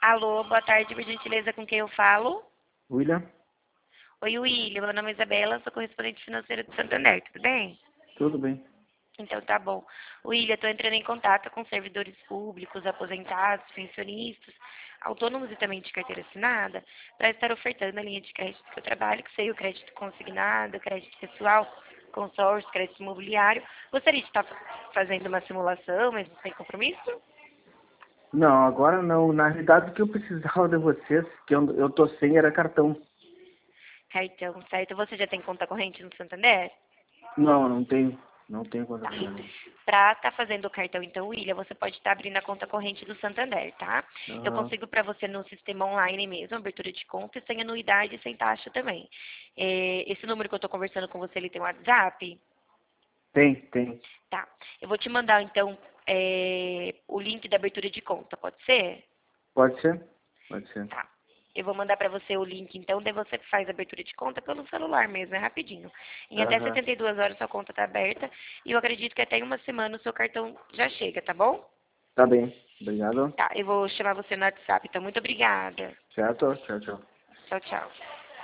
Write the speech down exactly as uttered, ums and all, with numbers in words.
Alô, boa tarde, por gentileza, com quem eu falo? William? Oi, William, meu nome é Isabela, sou correspondente financeira do Santander, tudo bem? Tudo bem. Então tá bom. William, estou entrando em contato com servidores públicos, aposentados, pensionistas, autônomos e também de carteira assinada, para estar ofertando a linha de crédito que eu trabalho, que seria o crédito consignado, crédito pessoal, consórcio, crédito imobiliário. Gostaria de estar fazendo uma simulação, mesmo sem compromisso? Não, agora não. Na realidade, o que eu precisava de vocês, que eu, eu tô sem, era cartão. Cartão, certo? Você já tem conta corrente no Santander? Não, não tenho. Não tenho conta Tá. corrente. Para estar fazendo o cartão, então, William, você pode estar abrindo a conta corrente do Santander, tá? Eu Aham. consigo para você no sistema online mesmo, abertura de conta, sem anuidade e sem taxa também. É, esse número que eu estou conversando com você, ele tem um WhatsApp? Tem, tem. Tá. Eu vou te mandar, então, é, o link da abertura de conta, pode ser? Pode ser? Pode ser. Tá. Eu vou mandar para você o link, então, daí você faz a abertura de conta pelo celular mesmo, é rapidinho. Em até Aham. setenta e duas horas sua conta está aberta e eu acredito que até em uma semana o seu cartão já chega, tá bom? Tá bem. Obrigado. Tá, eu vou chamar você no WhatsApp, então muito obrigada. Certo? Tchau, tchau. Tchau, tchau.